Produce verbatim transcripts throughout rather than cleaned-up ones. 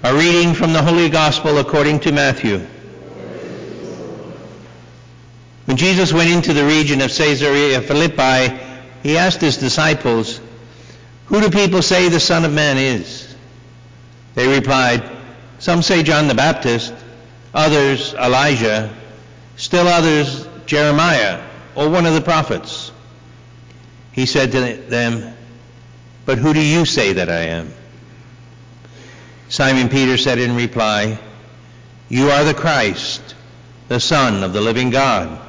A reading from the Holy Gospel according to Matthew. When Jesus went into the region of Caesarea Philippi, he asked his disciples, "Who do people say the Son of Man is?" They replied, "Some say John the Baptist, others Elijah, still others Jeremiah, or one of the prophets." He said to them, "But who do you say that I am?" Simon Peter said in reply, "You are the Christ, the Son of the living God."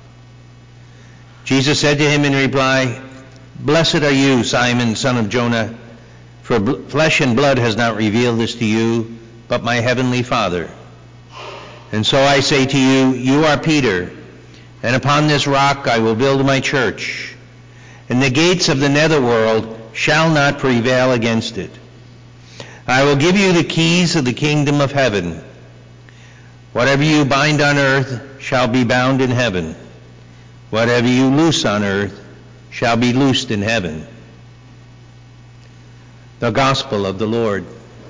Jesus said to him in reply, "Blessed are you, Simon, son of Jonah, for flesh and blood has not revealed this to you, but my heavenly Father. And so I say to you, you are Peter, and upon this rock I will build my church, and the gates of the netherworld shall not prevail against it. I will give you the keys of the kingdom of heaven. Whatever you bind on earth shall be bound in heaven. Whatever you loose on earth shall be loosed in heaven." The Gospel of the Lord.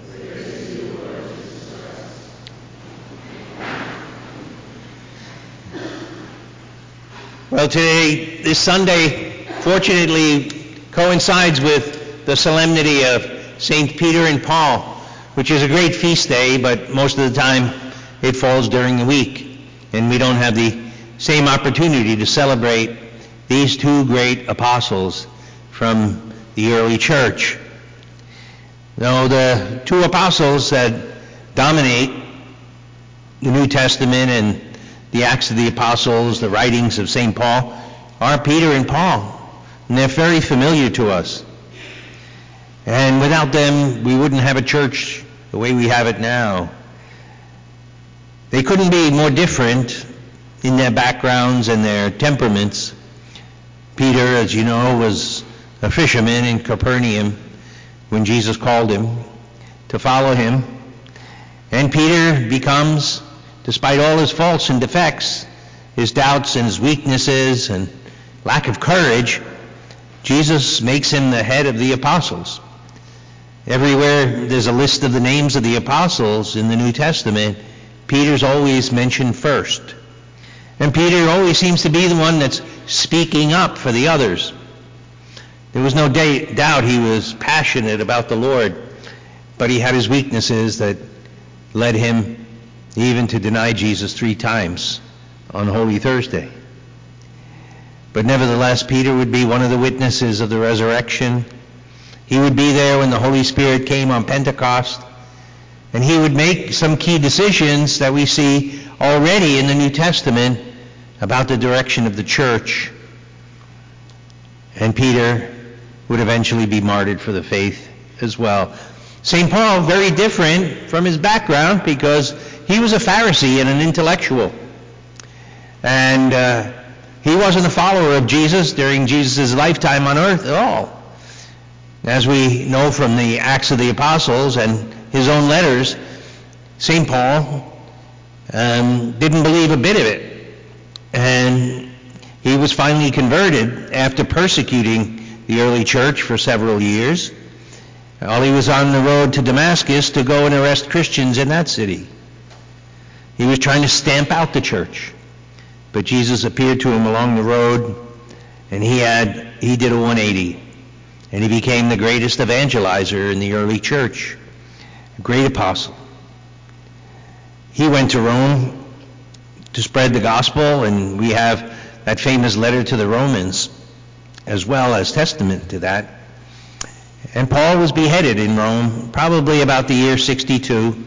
Well, today, this Sunday, fortunately, coincides with the solemnity of Saint Peter and Paul, which is a great feast day, but most of the time it falls during the week, and we don't have the same opportunity to celebrate these two great apostles from the early church. Now, the two apostles that dominate the New Testament and the Acts of the Apostles, the writings of Saint Paul, are Peter and Paul, and they're very familiar to us. And without them, we wouldn't have a church the way we have it now. They couldn't be more different in their backgrounds and their temperaments. Peter, as you know, was a fisherman in Capernaum when Jesus called him to follow him. And Peter becomes, despite all his faults and defects, his doubts and his weaknesses and lack of courage, Jesus makes him the head of the apostles. Everywhere there's a list of the names of the apostles in the New Testament, Peter's always mentioned first. And Peter always seems to be the one that's speaking up for the others. There was no da- doubt he was passionate about the Lord, but he had his weaknesses that led him even to deny Jesus three times on Holy Thursday. But nevertheless, Peter would be one of the witnesses of the resurrection. He would be there when the Holy Spirit came on Pentecost, and he would make some key decisions that we see already in the New Testament about the direction of the church. And Peter would eventually be martyred for the faith as well. Saint Paul, very different from his background because he was a Pharisee and an intellectual. And uh, he wasn't a follower of Jesus during Jesus' lifetime on earth at all. As we know from the Acts of the Apostles and his own letters, Saint Paul um, didn't believe a bit of it. And he was finally converted after persecuting the early church for several years, while he was on the road to Damascus to go and arrest Christians in that city. He was trying to stamp out the church, but Jesus appeared to him along the road, and he had he did a one eighty, and he became the greatest evangelizer in the early church, a great apostle. He went to Rome to spread the gospel, and we have that famous letter to the Romans as well as testament to that. And Paul was beheaded in Rome, probably about the year sixty-two.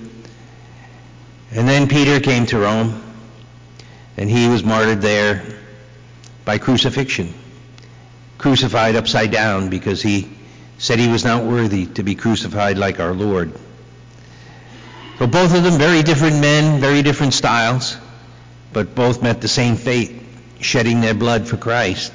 And then Peter came to Rome, and he was martyred there by crucifixion, crucified upside down because he said he was not worthy to be crucified like our Lord. So both of them very different men, very different styles, but both met the same fate, shedding their blood for Christ.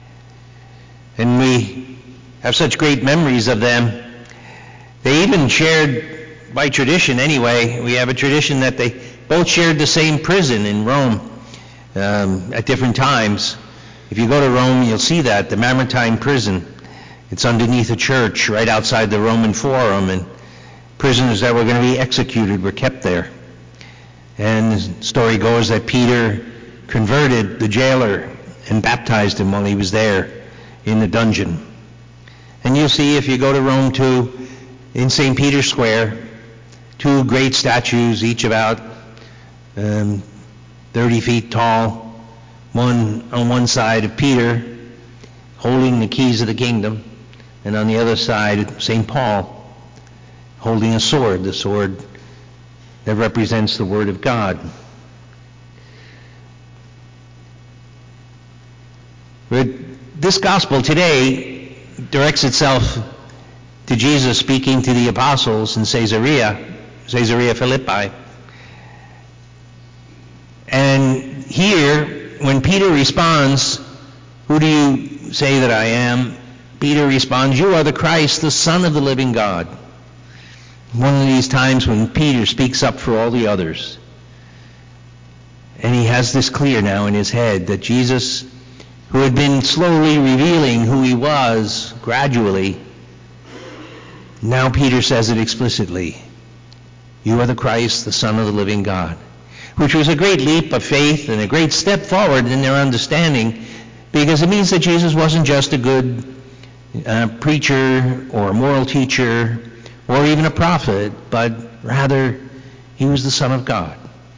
And we have such great memories of them. They even shared, by tradition anyway, we have a tradition that they both shared the same prison in Rome um, at different times. If you go to Rome, you'll see that, the Mamertine prison. It's underneath a church right outside the Roman Forum, and prisoners that were going to be executed were kept there. And the story goes that Peter converted the jailer and baptized him while he was there in the dungeon. And you'll see if you go to Rome too, in Saint Peter's Square, two great statues, each about um, thirty feet tall, one on one side of Peter holding the keys of the kingdom, and on the other side Saint Paul holding a sword, the sword that represents the Word of God. But this gospel today directs itself to Jesus speaking to the apostles in Caesarea, Caesarea Philippi. And here, when Peter responds, "Who do you say that I am?" Peter responds, "You are the Christ, the Son of the living God." One of these times when Peter speaks up for all the others. And he has this clear now in his head that Jesus, who had been slowly revealing who he was gradually, now Peter says it explicitly. You are the Christ, the Son of the living God. Which was a great leap of faith and a great step forward in their understanding, because it means that Jesus wasn't just a good uh, preacher or a moral teacher or even a prophet, but rather he was the Son of God.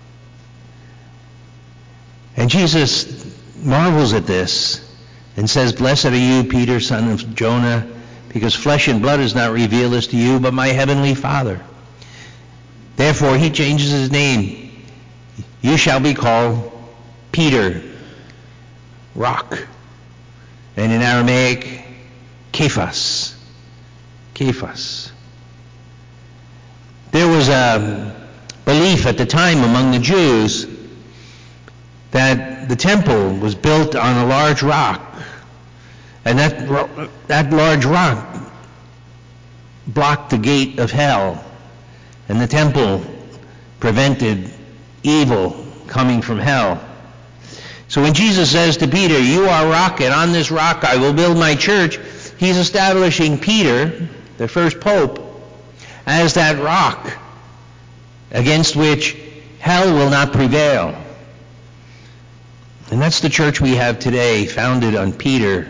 And Jesus marvels at this and says, "Blessed are you, Peter, son of Jonah, because flesh and blood has not revealed this to you, but my heavenly Father." Therefore, he changes his name. You shall be called Peter, rock, and in Aramaic, Kephas. Kephas. There was a belief at the time among the Jews that the temple was built on a large rock, and that, that large rock blocked the gate of hell, and the temple prevented evil coming from hell. So when Jesus says to Peter, "You are rock, and on this rock I will build my church," he's establishing Peter, the first pope, as that rock against which hell will not prevail. And that's the church we have today, founded on Peter.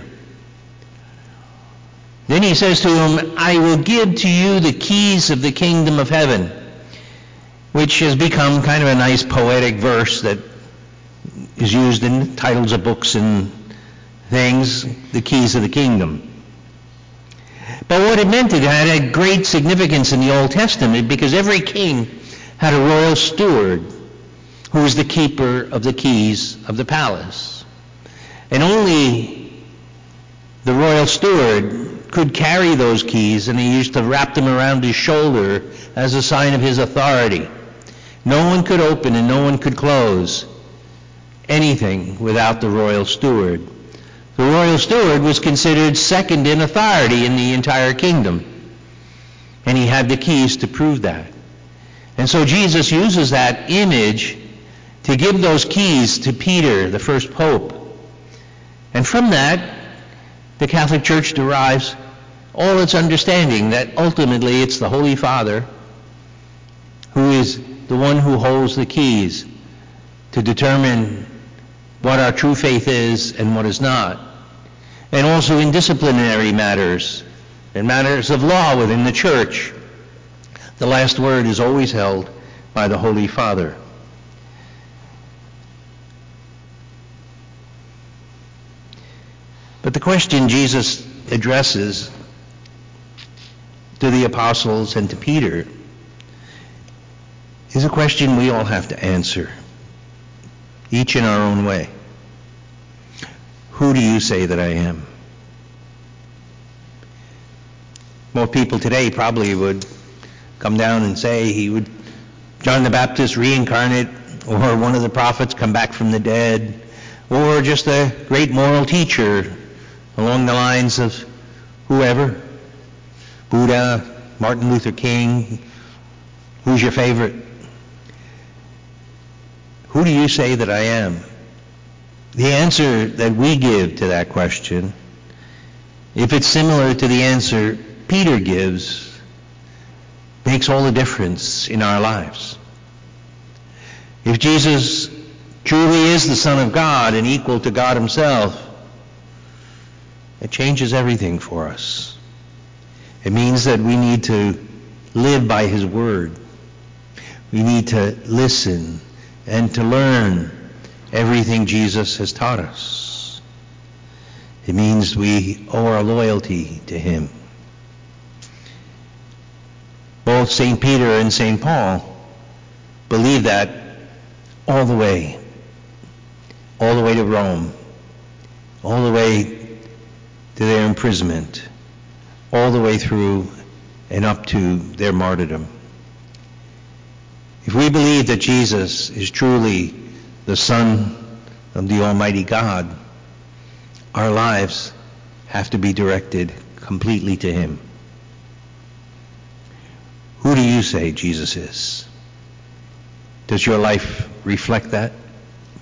Then he says to him, "I will give to you the keys of the kingdom of heaven," which has become kind of a nice poetic verse that is used in titles of books and things, the keys of the kingdom. But what it meant, it had a great significance in the Old Testament, because every king had a royal steward who was the keeper of the keys of the palace. And only the royal steward could carry those keys, and he used to wrap them around his shoulder as a sign of his authority. No one could open and no one could close anything without the royal steward. The royal steward was considered second in authority in the entire kingdom, and he had the keys to prove that. And so Jesus uses that image to give those keys to Peter, the first pope. And from that, the Catholic Church derives all its understanding that ultimately it's the Holy Father who is the one who holds the keys to determine what our true faith is and what is not. And also in disciplinary matters, in matters of law within the church, the last word is always held by the Holy Father. But the question Jesus addresses to the apostles and to Peter is a question we all have to answer, each in our own way. Who do you say that I am? More people today probably would come down and say he would, John the Baptist reincarnate, or one of the prophets come back from the dead, or just a great moral teacher along the lines of whoever, Buddha, Martin Luther King. Who's your favorite? Who do you say that I am? The answer that we give to that question, if it's similar to the answer Peter gives, makes all the difference in our lives. If Jesus truly is the Son of God and equal to God himself, it changes everything for us. It means that we need to live by his word. We need to listen and to learn everything Jesus has taught us. It means we owe our loyalty to him. Both Saint Peter and Saint Paul believed that all the way, all the way to Rome, all the way to their imprisonment, all the way through and up to their martyrdom. If we believe that Jesus is truly the Son of the Almighty God, our lives have to be directed completely to him. Who do you say Jesus is? Does your life reflect that?